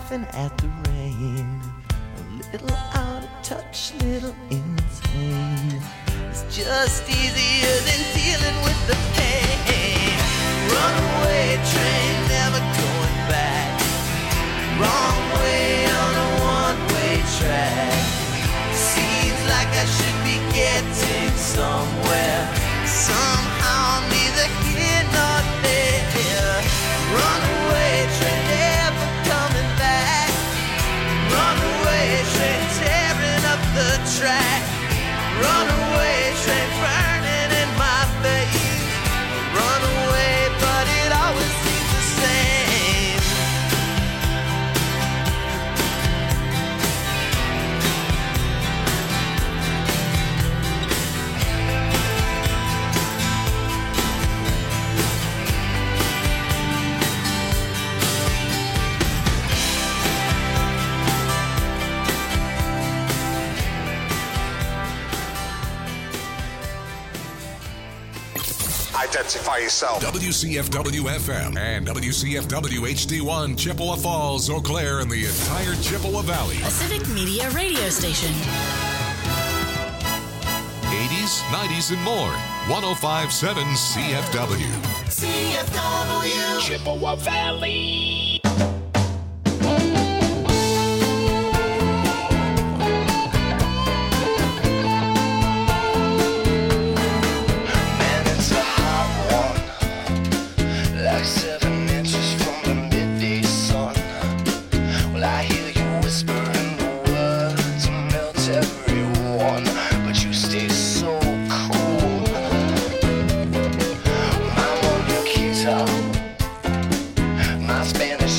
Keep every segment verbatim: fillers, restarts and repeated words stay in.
laughing at the rain. A little out of touch, little insane. It's just easier than dealing with the pain. Runaway train, never going back. Wrong way on a one-way track. Seems like I should be getting somewhere. Somehow I'm neither here nor there. Runaway train, never coming back. Runaway train, tearing up the track. Runaway train, burning in my face. Runaway, but it always seems the same. Identify yourself. W C F W F M and W C F W H D one, Chippewa Falls, Eau Claire, and the entire Chippewa Valley. A Civic Media radio station. eighties, nineties, and more. one oh five point seven C F W. C F W. Chippewa Valley. Seven inches from the midday sun. Well, I hear you whispering the words to melt everyone, but you stay so cool. I'm on your guitar, my Spanish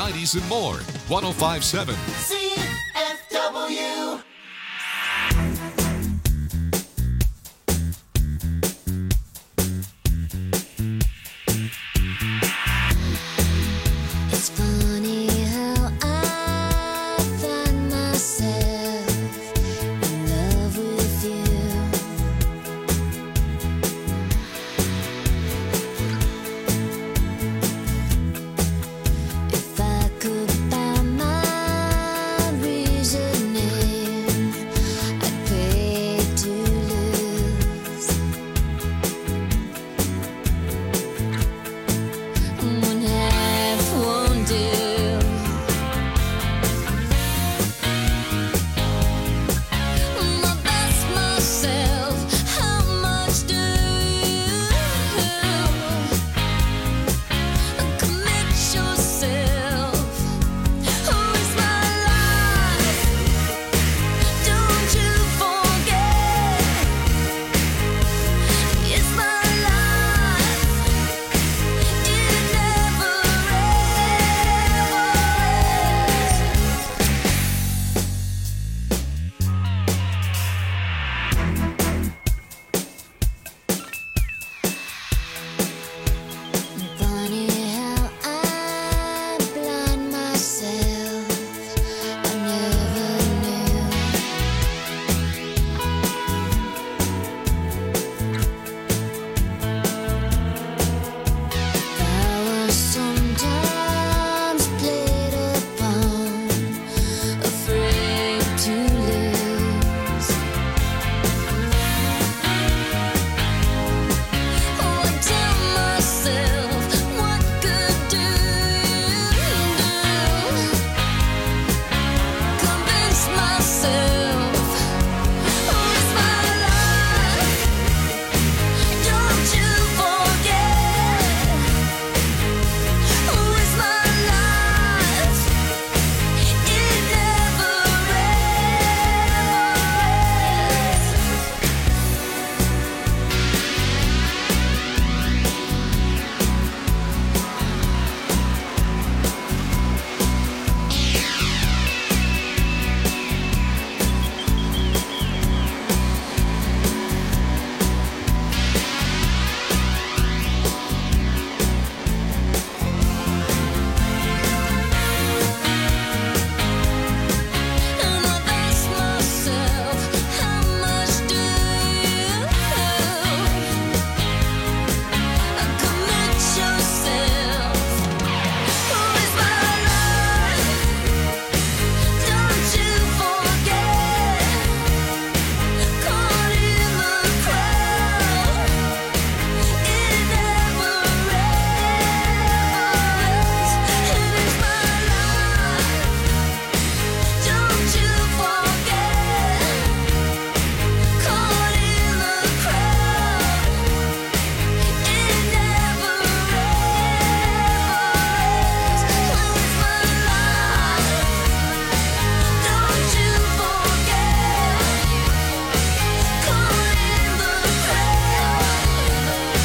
nineties, and more. one oh five point seven C F W. It's funny how I find myself in love with you. If I could find my reasoning, I'd pay to lose. One half won't do. My best myself, how much do you commit yourself? Who is my life? Don't you forget, it's my life. It never Funny how I blind myself. I never knew. I was sometimes played upon, afraid to lose. Oh, I tell myself, what good do you do? Convince myself, who is my life? Don't you forget, who is my life? It never And I ask myself, how much do you commit yourself? Who is my life? Don't you forget, caught in the crowd, it never ends. It is my life. Don't you forget, caught in the crowd, it never ends. Who is my life? Don't you forget, caught in the crowd,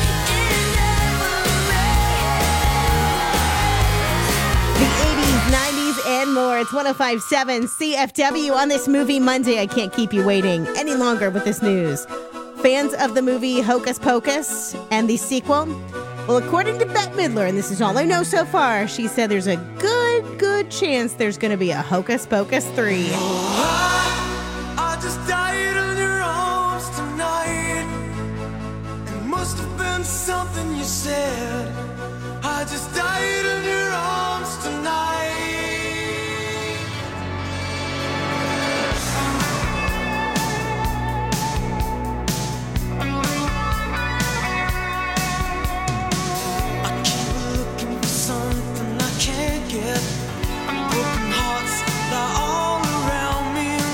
it never ends. The eighties, nineties, and more. It's one oh five point seven C F W on this Movie Monday. I can't keep you waiting any longer with this news. Fans of the movie Hocus Pocus and the sequel? Well, according to Bette Midler, and this is all I know so far, she said there's a good, good chance there's going to be a Hocus Pocus three. I just died in your arms tonight. It must have been something you said. I just died in your arms tonight. I keep looking for something I can't get. Broken hearts lie all around me.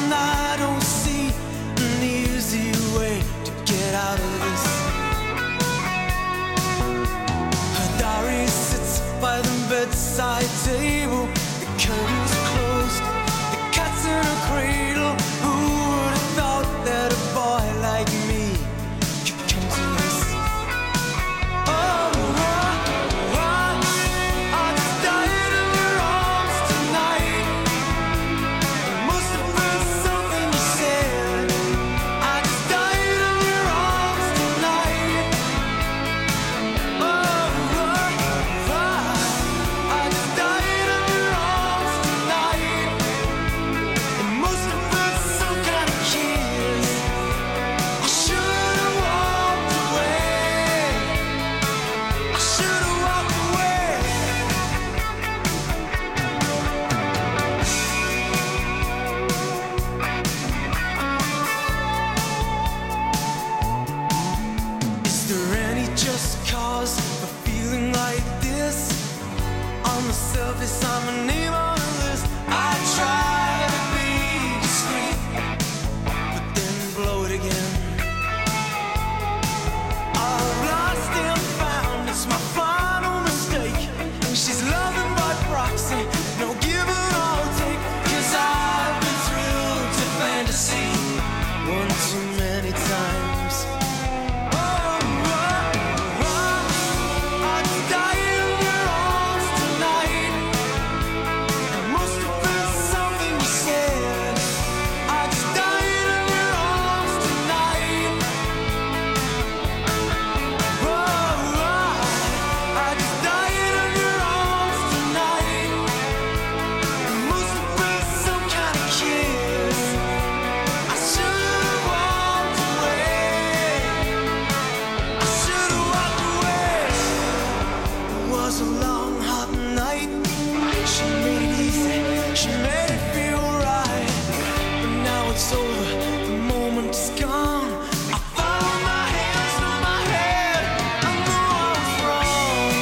it's over, the moment is gone. I follow my hands to my head. I know I was wrong.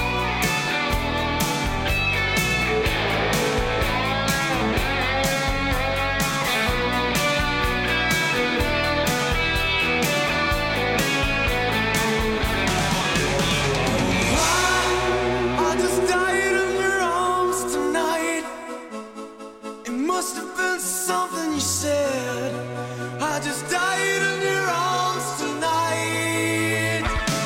I, I just died in your arms tonight. It must have been something you said. I just died in your arms tonight.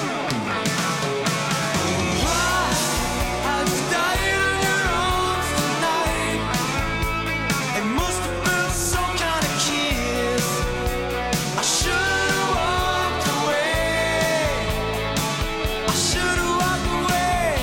I, I just died in your arms tonight. It must have been some kind of kiss. I should have walked away. I should have walked away.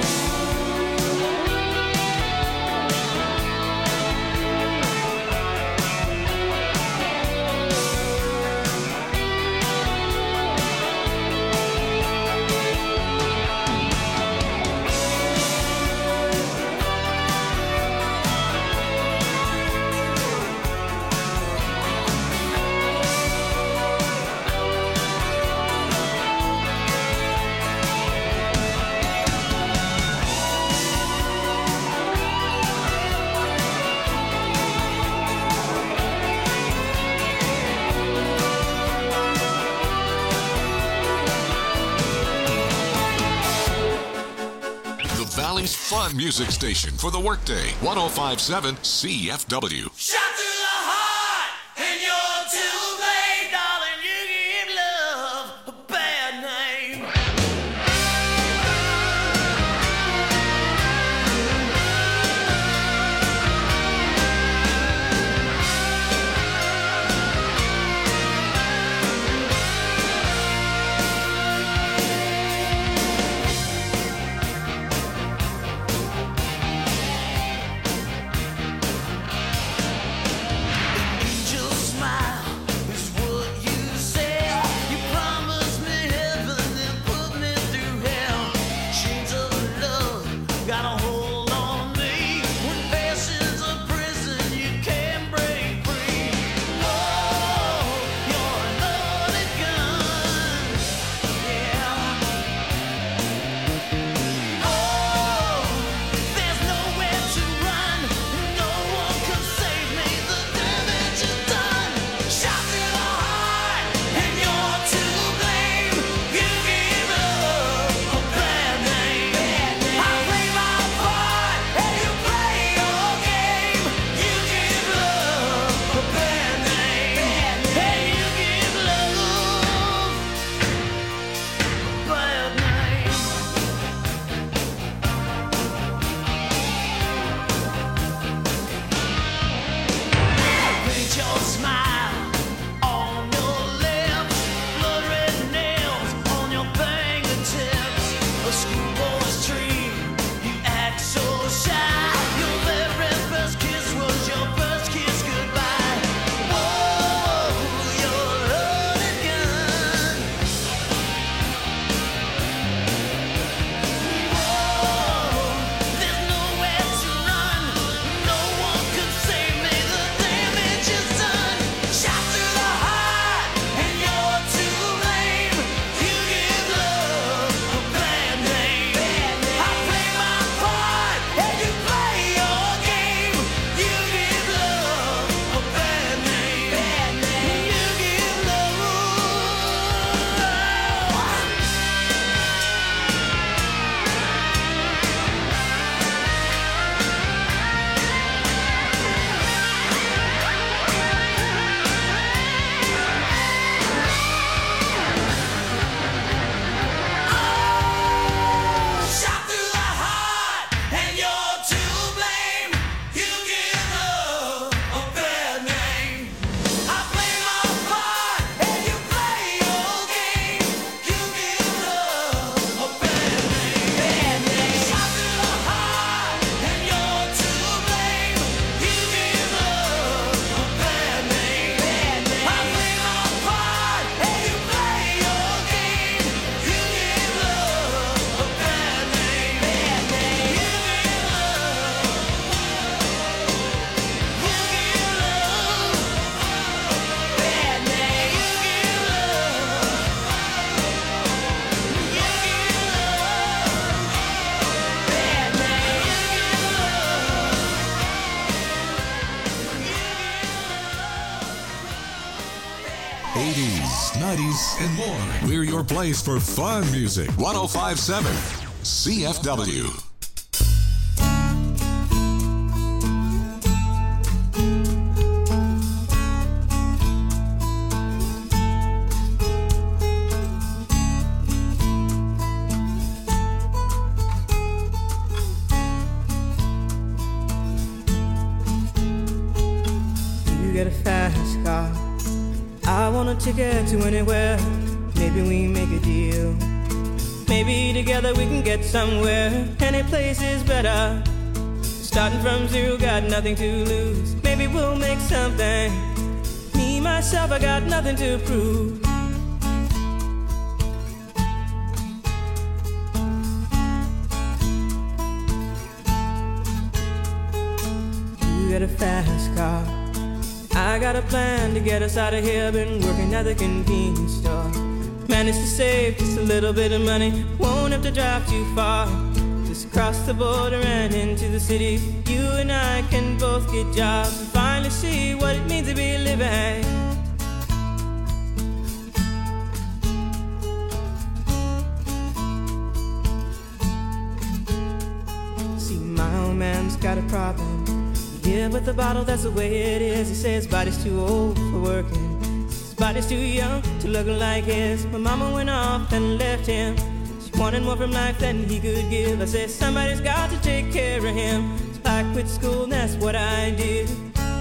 The Valley's fun music station for the workday. one oh five point seven C F W. Shot through the heart, and you're too late, darling. You give love a bad name. eighties, nineties, and more. We're your place for fun music. one oh five point seven C F W. You get a fast car, I want a ticket to anywhere. Maybe we make a deal. Maybe together we can get somewhere. Any place is better. Starting from zero, got nothing to lose. Maybe we'll make something. Me, myself, I got nothing to prove. You got a fast car, I got a plan to get us out of here. Been working at the convenience store. Managed to save just a little bit of money. Won't have to drive too far. Just cross the border and into the city. You and I can both get jobs and finally see what it means to be living. See, my old man's got a problem. Yeah, but the bottle, that's the way it is. He says his body's too old for working. His body's too young to look like his. My mama went off and left him. She wanted more from life than he could give. I said, somebody's got to take care of him. So I quit school and that's what I did.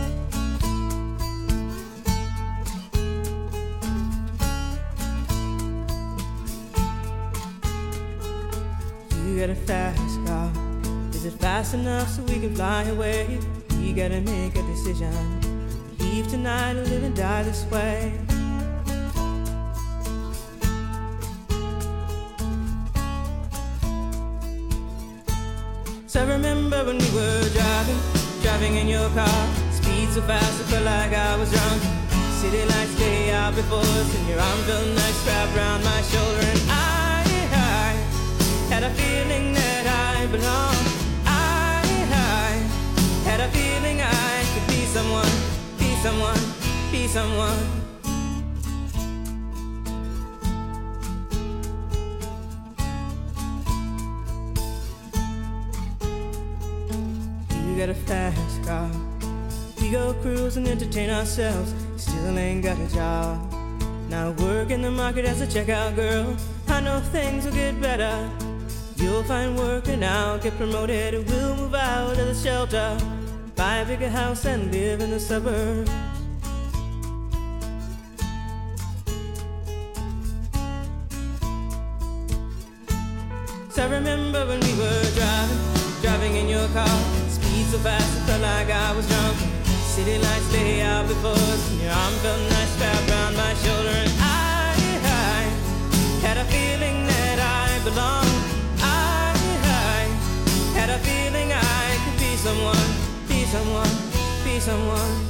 You got a fast car. Is it fast enough so we can fly away? We gotta make a decision. Leave tonight or live and die this way. So I remember when we were driving, driving in your car. Speed so fast, I felt like I was drunk. City lights lay out before us, and your arm felt nice wrapped around my shoulder. And I, I had a feeling that I belonged. Had a feeling I could be someone, be someone, be someone. You got a fast car. We go cruise and entertain ourselves. Still ain't got a job. Now work in the market as a checkout girl. I know things will get better. You'll find work and I'll get promoted. We'll move out of the shelter, buy a bigger house and live in the suburbs. So I remember when we were driving, driving in your car. Speed so fast, it felt like I was drunk. City lights lay out before us, and your arm felt nice wrapped around my shoulder. And I, I had a feeling that I belonged. I, I had a feeling I could be someone, be someone, be someone.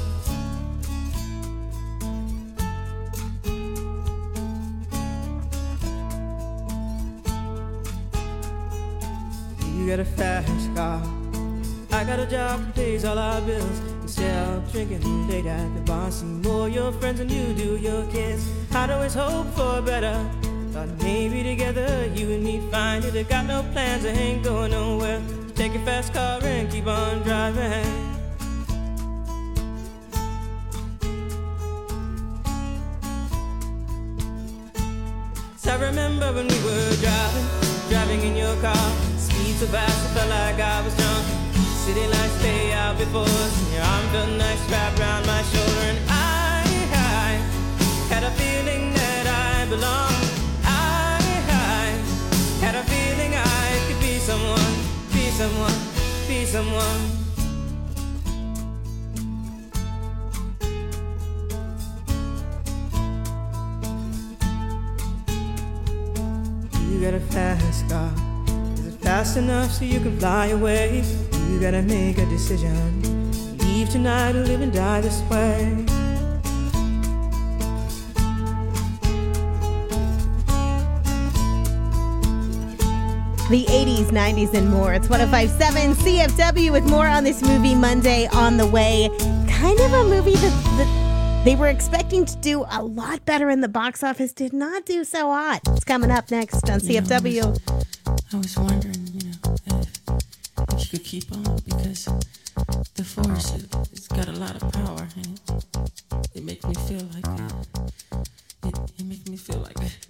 You got a fast car, I got a job that pays all our bills. Instead of drinking late at the bar, see more your friends than you do your kids. I'd always hope for better. Thought maybe together you and me find it. I got no plans, I ain't going nowhere. So take your fast car and keep on driving. So I remember when we were driving, driving in your car. Speed so fast, I felt like I was drunk. City lights lay out before us, and your arm felt nice wrapped around my shoulder. And I, I had a feeling that I belonged. I, I had a feeling I could be someone, be someone, be someone. You got a fast car. Is it fast enough so you can fly away? You gotta make a decision. Leave tonight or live and die this way. The eighties, nineties, and more. It's one oh five point seven C F W with more on this movie Monday on the way. Kind of a movie that, that They were expecting to do a lot better in the box office, did not do so hot. It's coming up next on C F W. I was, I was wondering, you know, if, if you could keep on, because the force, it, it's got a lot of power, and it, it makes me feel like that. It, it makes me feel like that.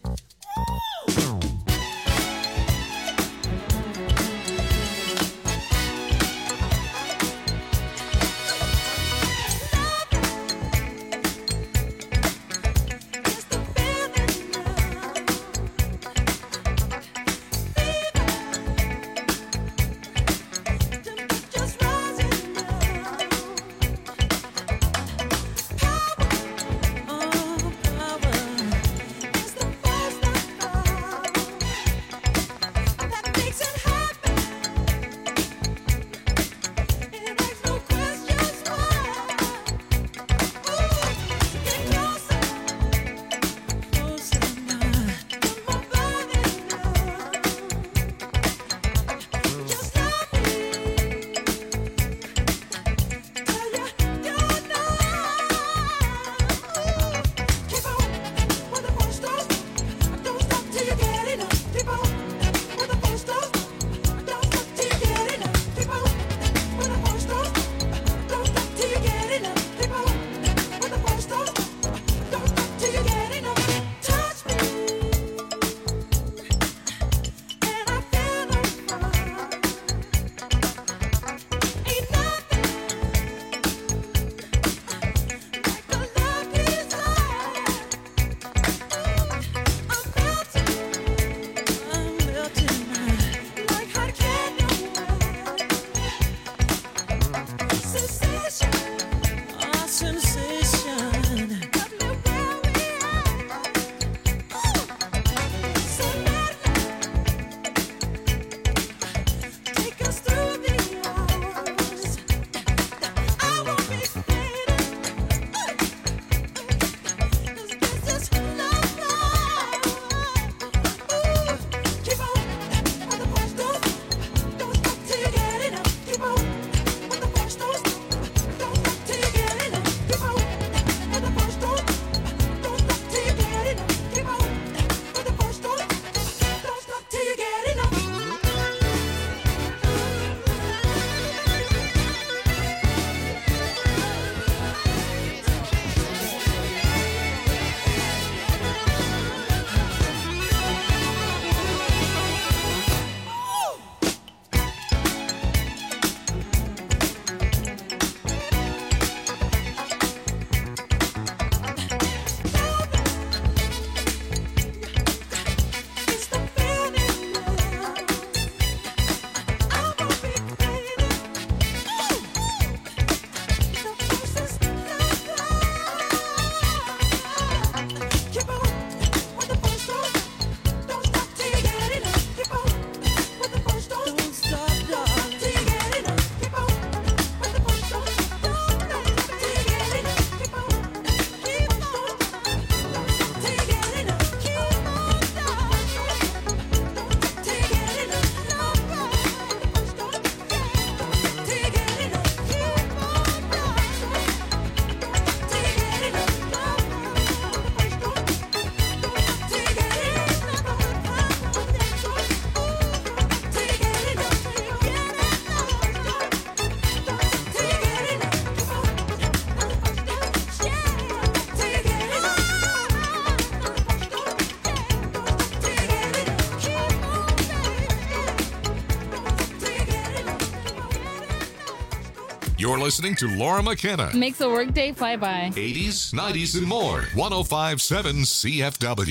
You're listening to Laura McKenna. Makes a workday fly by. eighties, nineties, and more. one oh five point seven C F W.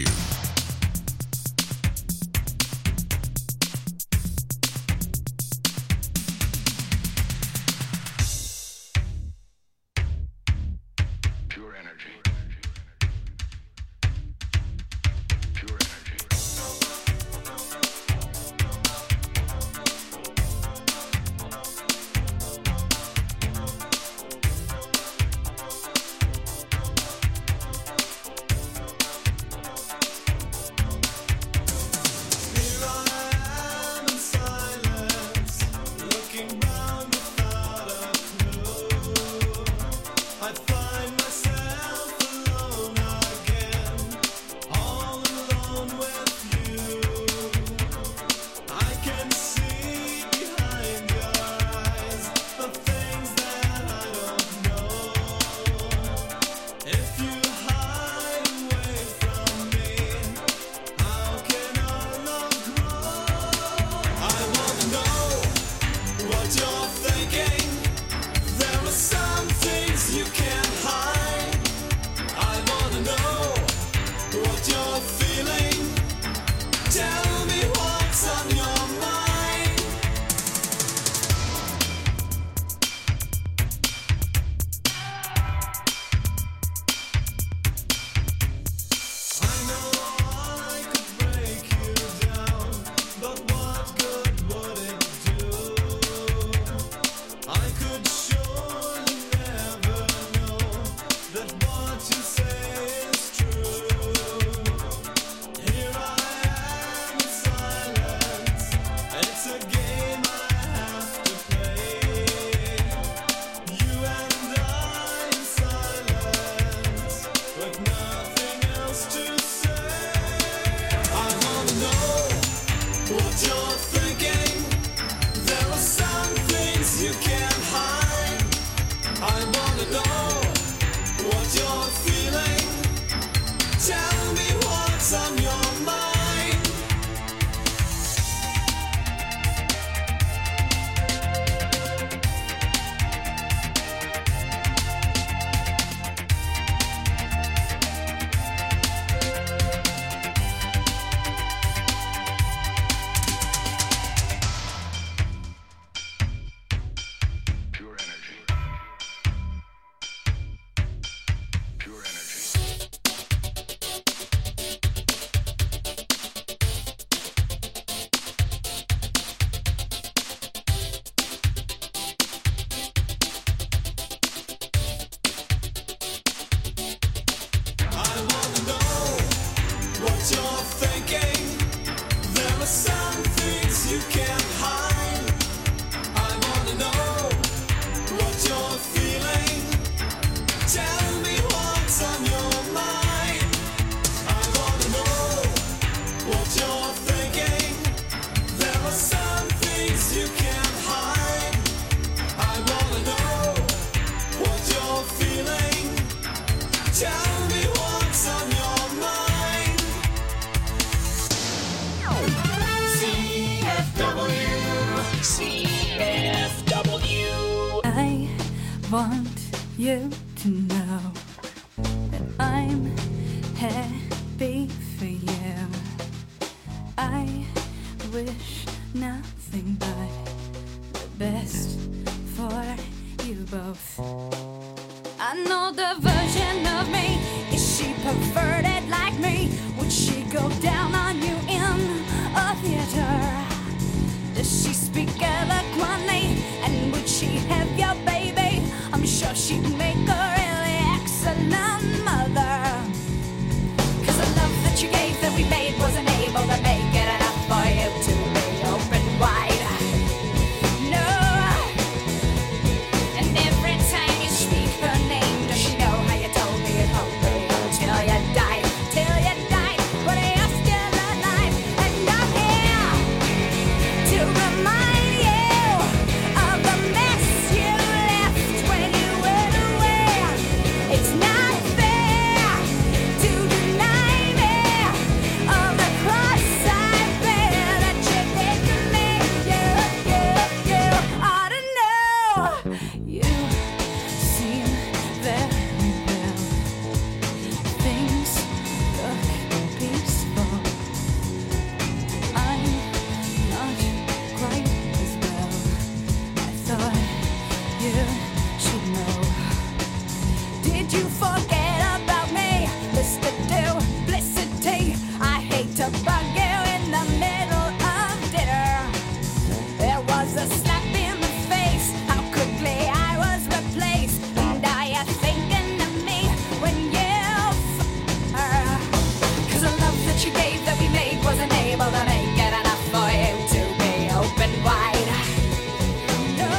want you to know that I'm happy for you. I wish nothing but the best for you both. I know the version of me. Is she perverted like me? Would she go down on you in a theater? Does she speak eloquently? And would she have your baby? I'm sure she'd make a really excellent mother. Cause the love that you gave that we made wasn't able to make it enough for you to be open wide. No. And every time you speak her name, does she know how you told me it won't be until you died? Till you died, but you're still alive. And I'm here to remind you of the mess you left when you went away. It's not fair to deny me of the cross I bear that you did to me. You, you, you ought to know. You seem very well. Things look peaceful. I'm not quite as well. I thought you should know. Did you forget about me, Mister Duplicity? I hate to bug you in the middle of dinner. There was a slap in the face. How quickly I was replaced. And are you thinking of me when you f- her? Cause the love that you gave that we made wasn't able to make it enough for you to be open wide. No.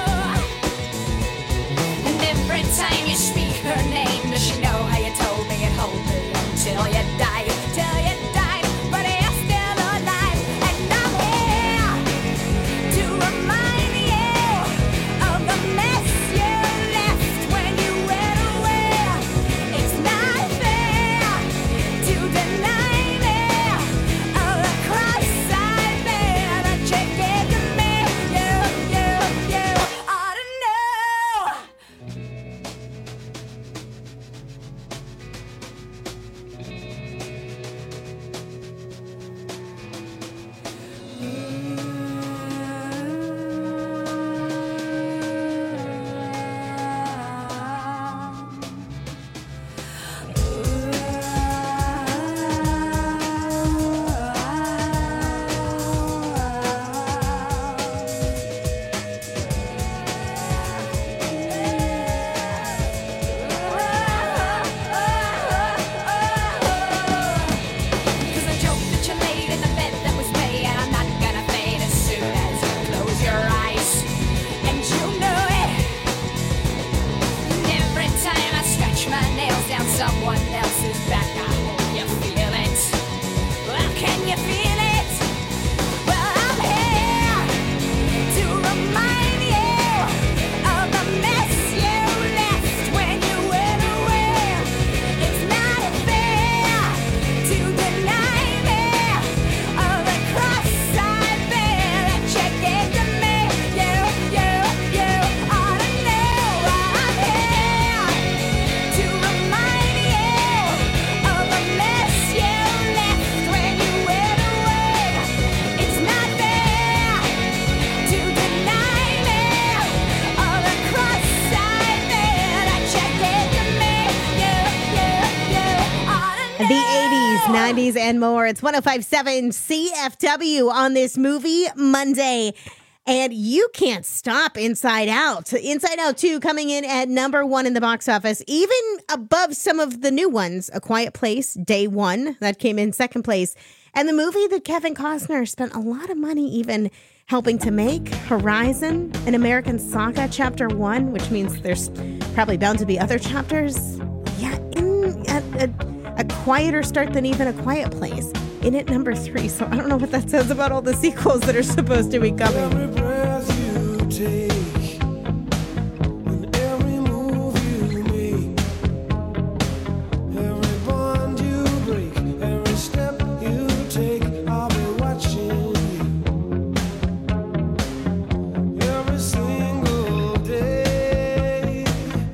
And every time you speak her name, does she know how you told me it won't be until you died? Till you died, but you're still alive. And I'm here to remind you of the mess you left when you went away. It's not fair to deny me of the cross I bear that you gave to me. You, you, you ought to know. Cause the joke that you laid in the bed that was me, and I'm not gonna fade as soon as you close your eyes. And you know it. And every time I scratch my nails down someone else's back, I hope you feel it. Well, can you feel it? Well, I'm here to remind you of the mess you left when you went away. It's not fair to deny me of the cross I bear that you gave to me. You, you, you ought to know. I'm here to remind you of the mess you left when you went away. It's not fair to deny me of the cross I bear that you gave to me. You, you, you ought to know. The eighties, nineties, and more. It's one oh five point seven C F W on this Movie Monday. And you can't stop Inside Out. Inside Out two coming in at number one in the box office, even above some of the new ones. A Quiet Place, Day One, that came in second place. And the movie that Kevin Costner spent a lot of money even helping to make, Horizon, an American Saga, Chapter One, which means there's probably bound to be other chapters. Yeah, in a, a, a quieter start than even A Quiet Place. In at number three. So I don't know what that says about all the sequels that are supposed to be coming. Every breath you take, and every move you make, every bond you break, every step you take, I'll be watching you. Every single day,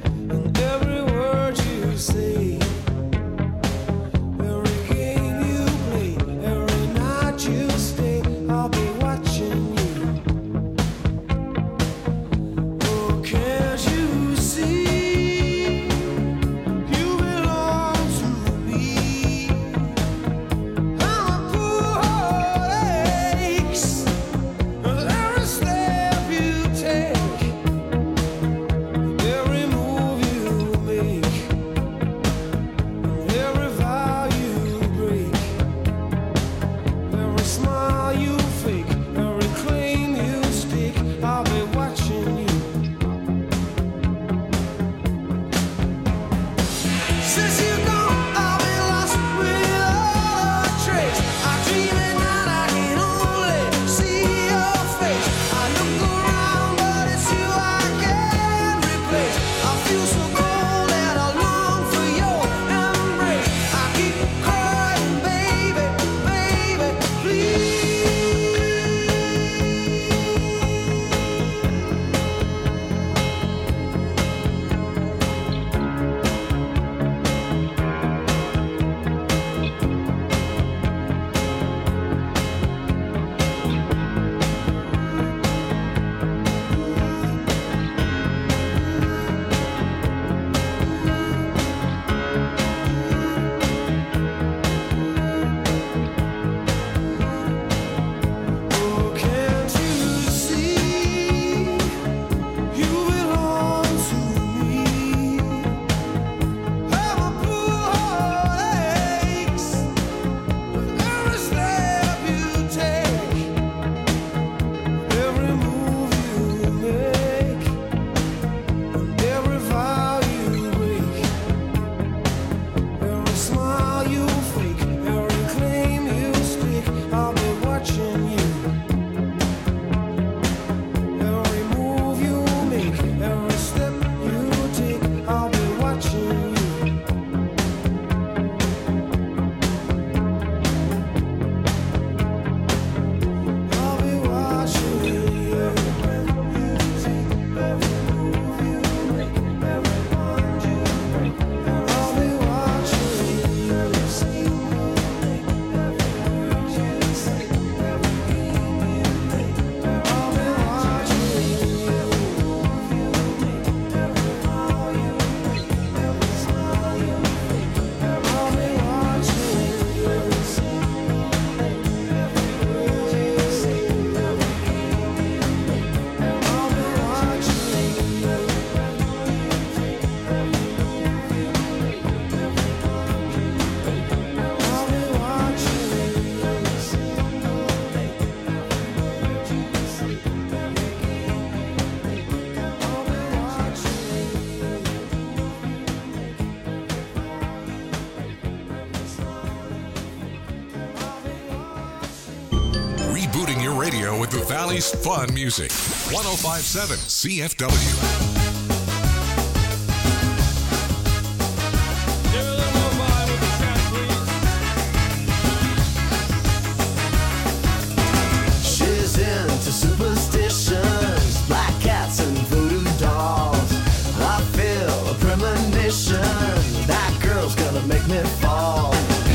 your radio with the Valley's fun music. one oh five point seven C F W. She's into superstitions, black cats and voodoo dolls. I feel a premonition, that girl's gonna make me fall.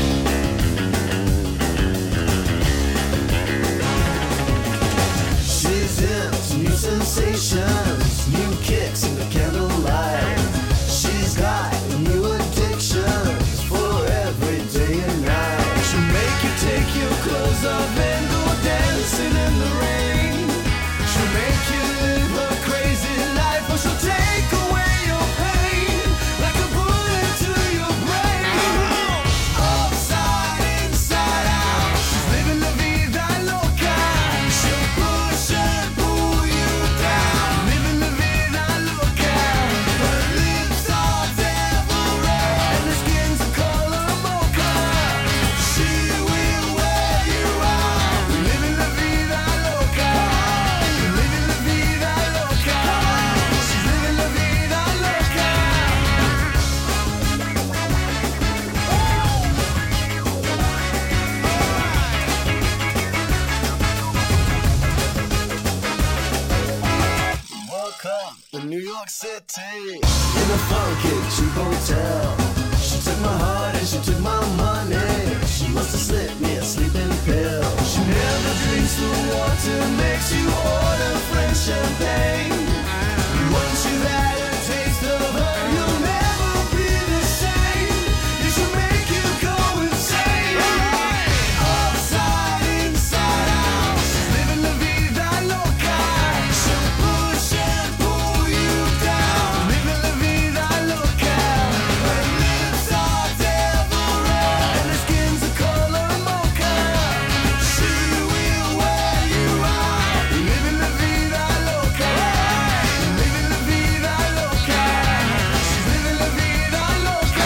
She's into new sensations, new kicks in the candlelight. She's got new addictions for every day and night. She'll make you take your clothes off and go dancing in the rain. She'll make you live a crazy life, or she'll take away your pain like a bullet to your brain. Upside, inside out, she's living la vida loca. She'll push and pull you down, living la vida loca. Her lips are devil red and her skin's the color mocha. She will wear you out, living la vida loca, living la vida loca. She's living la vida loca. Woke up in New York City in a funky cheap hotel. She took my heart and she took my money. She must have slipped me a sleeping pill. She never drinks the water, makes you order French champagne. Once you've had a taste of her, you'll never be the same. You should make you go insane. Upside, inside out, she's living la vida loca. She'll push and pull you down, living la vida loca. Her lips are devil red and her skin's the color mocha. She will wear you out, living la vida loca, living la vida loca. She's living la vida loca.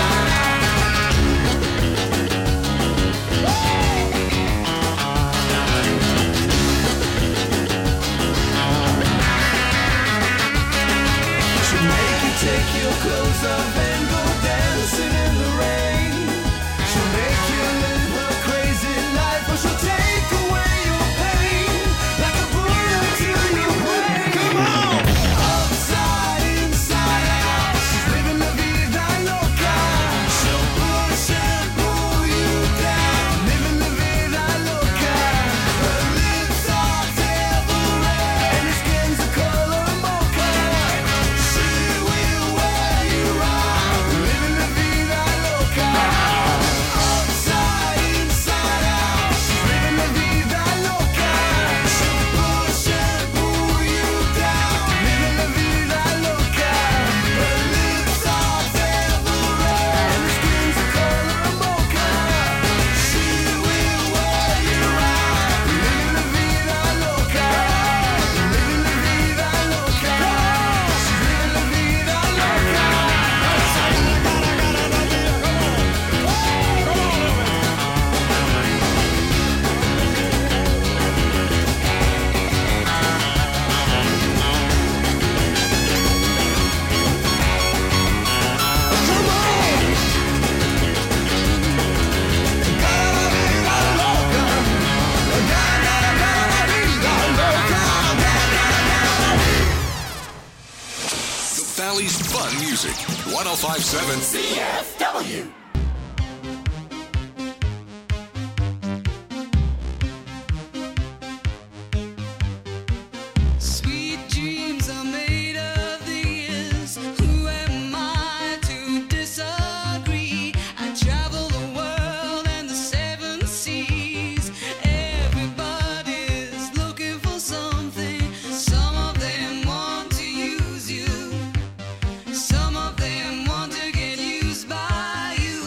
She'll make you take your clothes off and go dancing in the rain. She'll make you live a crazy life, or she'll take away your pain like a bullet to your brain. Come on! Upside, inside out, she's living la vida loca. She'll push and pull you down, living la vida loca. Her lips are devil red and her skin's the color mocha. She will wear you out, living la vida loca. Upside, inside out, she's living la vida loca. She'll push and pull you down, living la vida loca. Her lips are devil red and her skin's the color mocha. She will wear you out, living la vida loca, living la vida loca. She's living la vida loca. The Valley's fun music. one oh five point seven C F W. Sweet dreams are made of these. Who am I to disagree? I travel the world and the seven seas. Everybody's looking for something. Some of them want to use you. Some of them want to get used by you.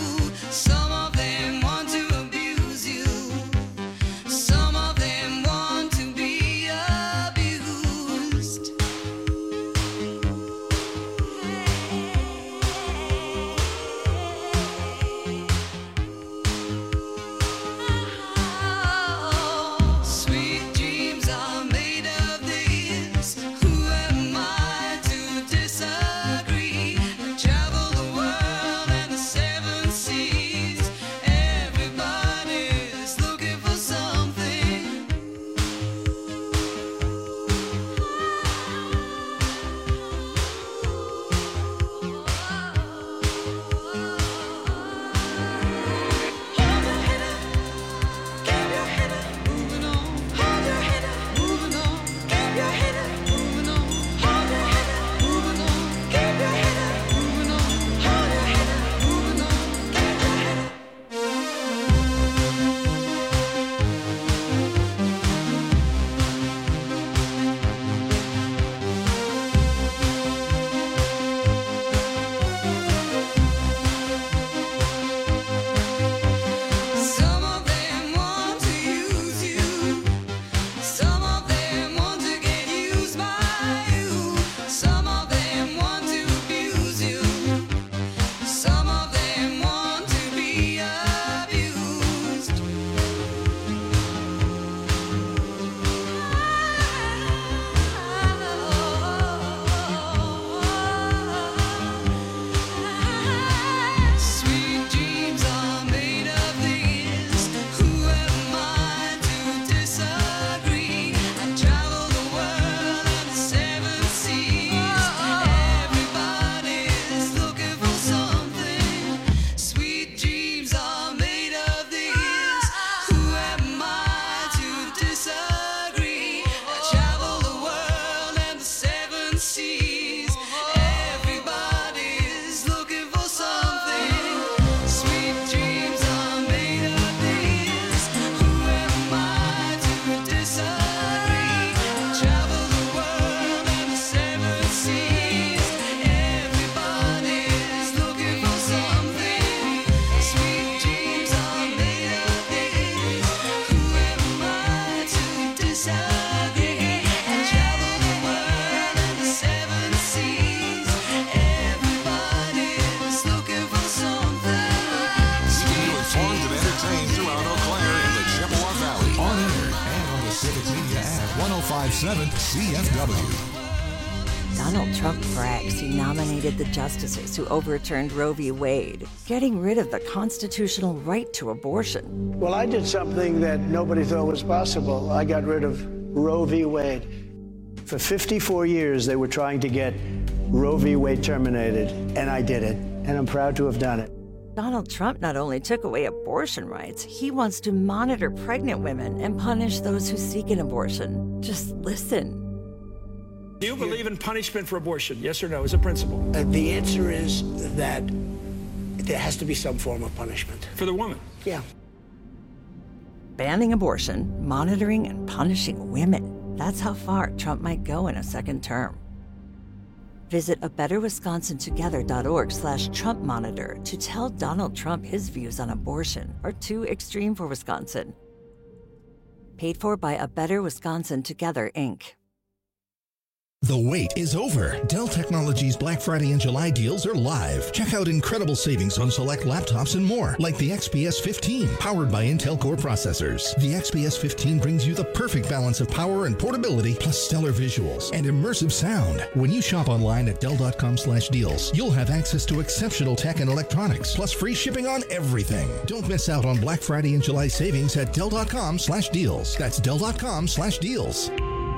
five seven C F W. Donald Trump brags he nominated the justices who overturned Roe v. Wade, getting rid of the constitutional right to abortion. Well, I did something that nobody thought was possible. I got rid of Roe v. Wade. For fifty-four years, they were trying to get Roe v. Wade terminated, and I did it, and I'm proud to have done it. Donald Trump not only took away abortion rights, he wants to monitor pregnant women and punish those who seek an abortion. Just listen. Do you believe in punishment for abortion? Yes or no, as a principle? Uh, the answer is that there has to be some form of punishment. For the woman? Yeah. Banning abortion, monitoring and punishing women. That's how far Trump might go in a second term. Visit a better wisconsin together dot org slash Trump monitor to tell Donald Trump his views on abortion are too extreme for Wisconsin. Paid for by A Better Wisconsin Together, Incorporated. The wait is over. Dell Technologies Black Friday and July deals are live. Check out incredible savings on select laptops and more, like the X P S fifteen, powered by Intel Core processors. The X P S fifteen brings you the perfect balance of power and portability, plus stellar visuals and immersive sound. When you shop online at Dell dot com slash deals, you'll have access to exceptional tech and electronics, plus free shipping on everything. Don't miss out on Black Friday and July savings at Dell dot com slash deals. That's Dell dot com slash deals.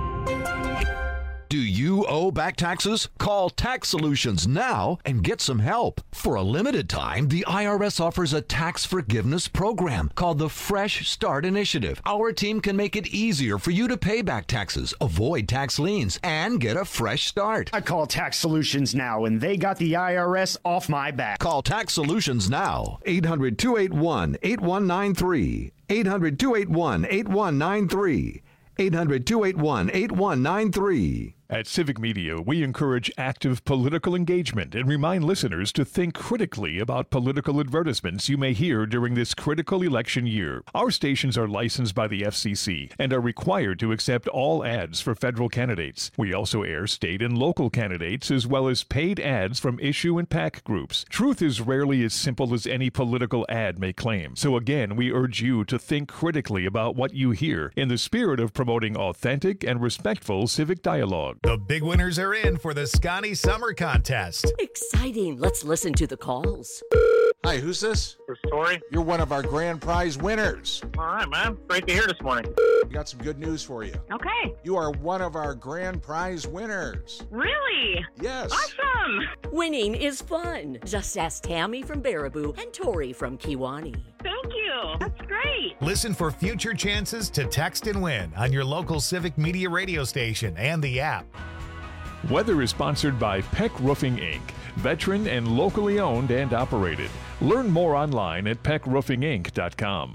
Do you owe back taxes? Call Tax Solutions now and get some help. For a limited time, the I R S offers a tax forgiveness program called the Fresh Start Initiative. Our team can make it easier for you to pay back taxes, avoid tax liens, and get a fresh start. I call Tax Solutions now, and they got the I R S off my back. Call Tax Solutions now. eight hundred, two eight one, eight one nine three. eight hundred, two eight one, eight one nine three. eight hundred, two eight one, eight one nine three. At Civic Media, we encourage active political engagement and remind listeners to think critically about political advertisements you may hear during this critical election year. Our stations are licensed by the F C C and are required to accept all ads for federal candidates. We also air state and local candidates as well as paid ads from issue and PAC groups. Truth is rarely as simple as any political ad may claim. So again, we urge you to think critically about what you hear in the spirit of promoting authentic and respectful civic dialogue. The big winners are in for the Scotty Summer Contest. Exciting. Let's listen to the calls. Hi, who's this? This is Tori. You're one of our grand prize winners. All right, man. Great to hear this morning. We got some good news for you. Okay. You are one of our grand prize winners. Really? Yes. Awesome. Winning is fun. Just ask Tammy from Baraboo and Tori from Kiwani. Thank you. That's great. Listen for future chances to text and win on your local Civic Media radio station and the app. Weather is sponsored by Peck Roofing, Incorporated, veteran and locally owned and operated. Learn more online at peck roofing inc dot com.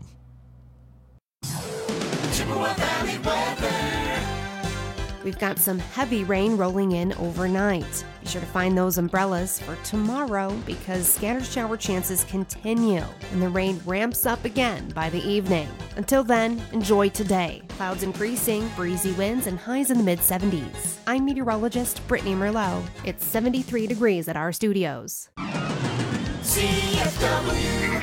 Chippewa Valley weather. We've got some heavy rain rolling in overnight. Be sure to find those umbrellas for tomorrow because scattered shower chances continue and the rain ramps up again by the evening. Until then, enjoy today. Clouds increasing, breezy winds, and highs in the mid seventies. I'm meteorologist Brittany Merlot. It's seventy-three degrees at our studios. C F W.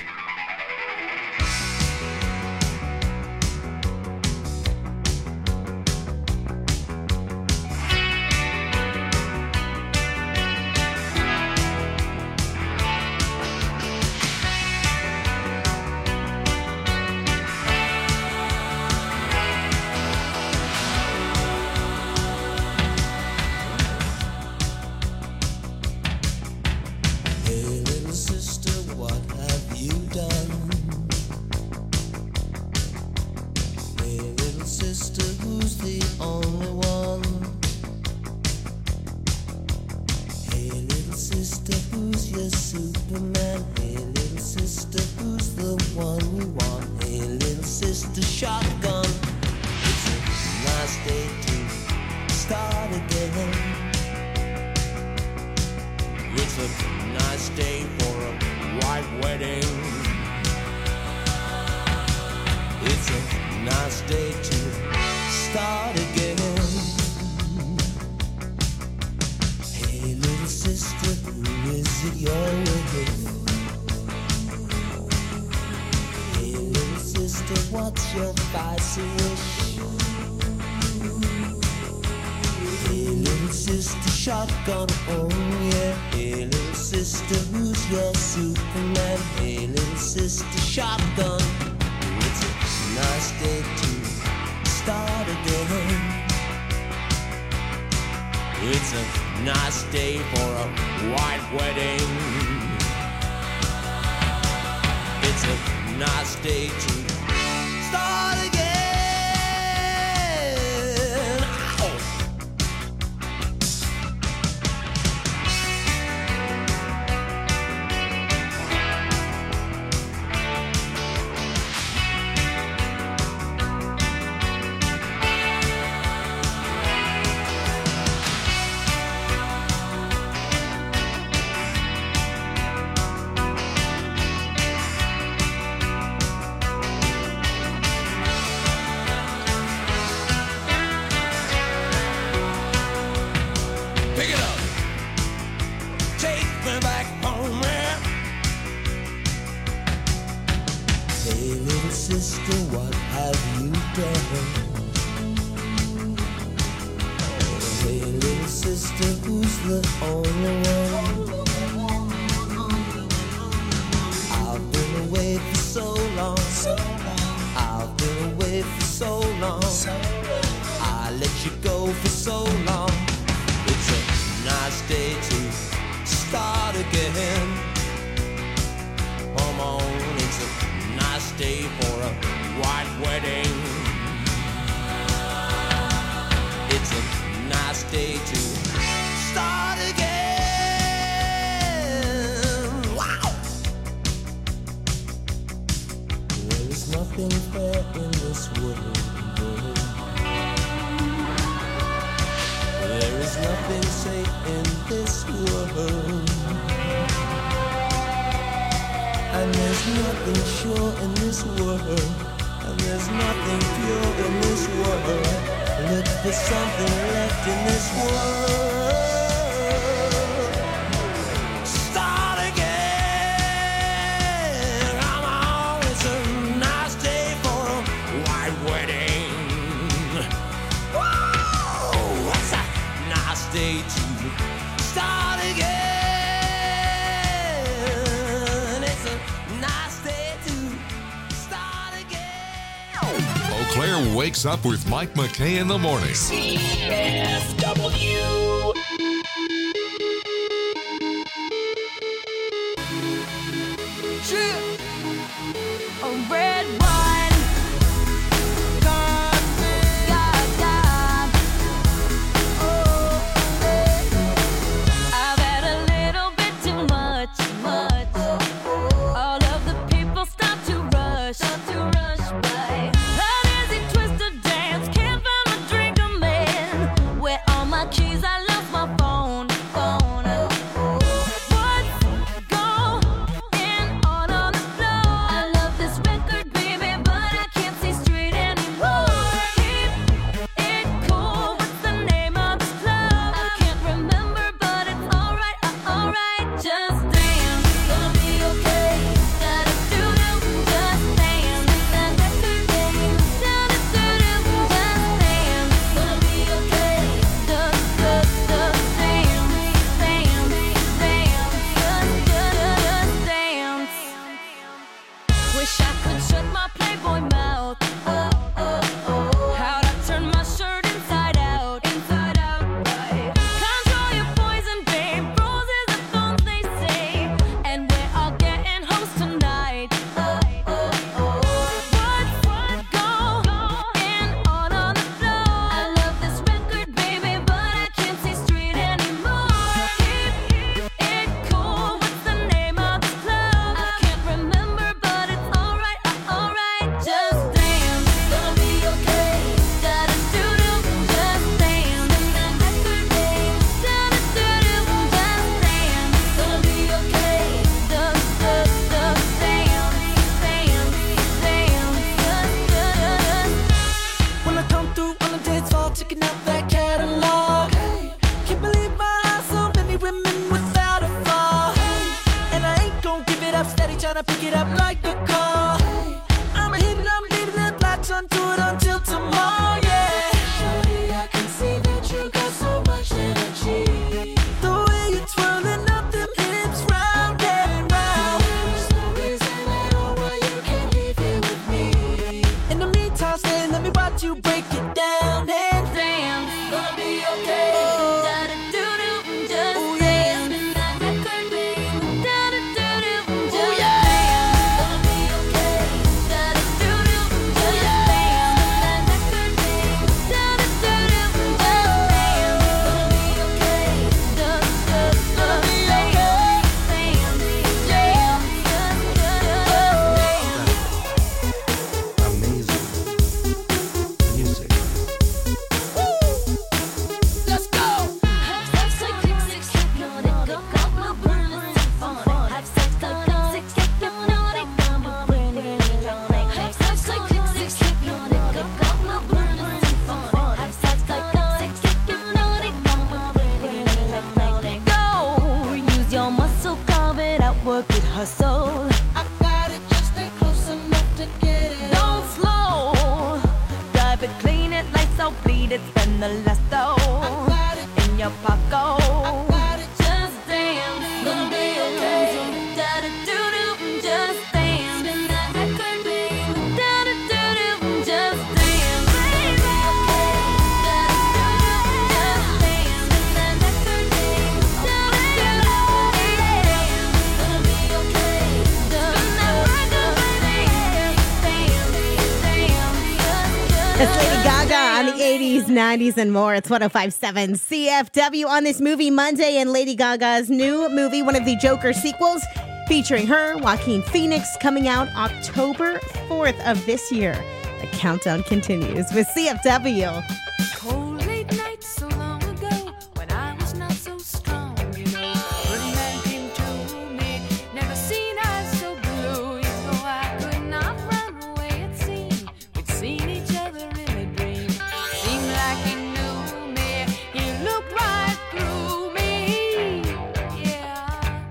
Hey, little sister shotgun, oh yeah. Hey, little sister, who's your Superman? Hey, little sister shotgun. It's a nice day to start again. It's a nice day for a white wedding. It's a nice day to start again. Ow. Pick it up. Take me back home, man. Hey, little sister, what have you done? Hey, little sister, who's the only one? I've been away for so long. I've been away for so long. I let you go for so long. It's a nice day to start again. Come on, it's a nice day for a white wedding. It's a nice day to start again. Wow! There is nothing fair in this world. There is nothing safe in this world. And there's nothing sure in this world. And there's nothing pure in this world. Look for something left in this world. Start again. Come on, it's a nice day for a white wedding. Whoa, it's a nice day to start again. It's a nice day to start again. Eau Claire wakes up with Mike McKay in the morning. C F W. A red wine. God, God, God. Oh, eh. I've had a little bit too much, much. All of the people start to rush, start to rush by. How does it twist a dance? Can't find my drink, a man. Where are my keys? I lost my phone, phone. What's going on on the floor? I love this record, baby, but I can't see straight anymore. Keep it cool. What's the name of this club? I can't remember, but it's alright, uh, alright. Just dance, gonna be okay. Gotta do do, just dance. That record game, gotta do do, just dance. Gonna be okay. Just, just, just dance, dance, dance. Just, just, just dance. Wish I could shut my Playboy mouth. Oh, oh, oh. How'd I turn my shirt inside out? Inside out, right? Control your poison, babe. Roses are thorns, they say. And we're all getting hoes tonight. Oh, oh, oh. What's going on on the floor? I love this record, baby, but I can't see straight anymore. Keep it cool. What's the name of this club? I can't remember, but it's alright, uh, alright. the lasso in your pocket. Just dance, gonna be okay. Da-da-doo-doo, just dance. That could be. Da-da-doo-doo, just dance. Baby, okay. Da-da-doo-doo, just dance. That could be. Da-da-doo-doo, gonna be okay. It's Lady Gaga on the eighties, nineties, and more. It's one oh five point seven C F W on this Movie Monday, and Lady Gaga's new movie, one of the Joker sequels, featuring her, Joaquin Phoenix, coming out October fourth of this year. The countdown continues with C F W. Cold late nights so long ago when I was not so strong, you know. Pretty man came to me, never seen eyes so blue. You know I could not run away, it seemed. We'd seen each other in a dream. Seemed like he knew me, he looked right through me. Yeah.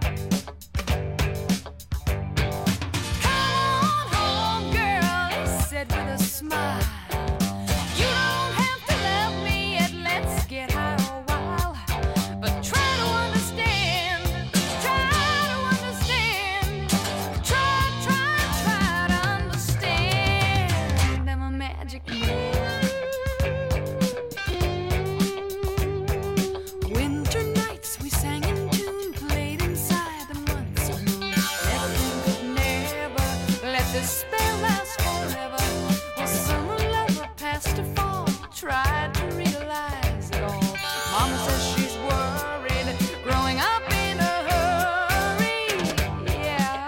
Come on home, girl, he said with a smile. You don't have to love me yet, let's get high a while. But try to understand, try to understand. Try, try, try to understand. I'm a magic man. Winter nights we sang in tune, played inside the months of moon. Neptune could never let this spell last forever. Well, summer lover passed to fall, tried to realize it all. Mama says she's worried, growing up in a hurry. Yeah.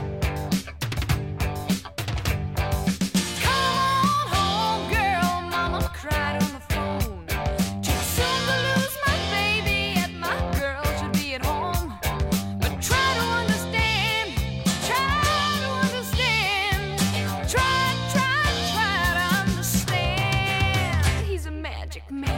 Come on home, girl, Mama cried on the phone. Too soon to lose my baby, yet my girl should be at home. But try to understand, try to understand. Try, try, try to understand. He's a magic man.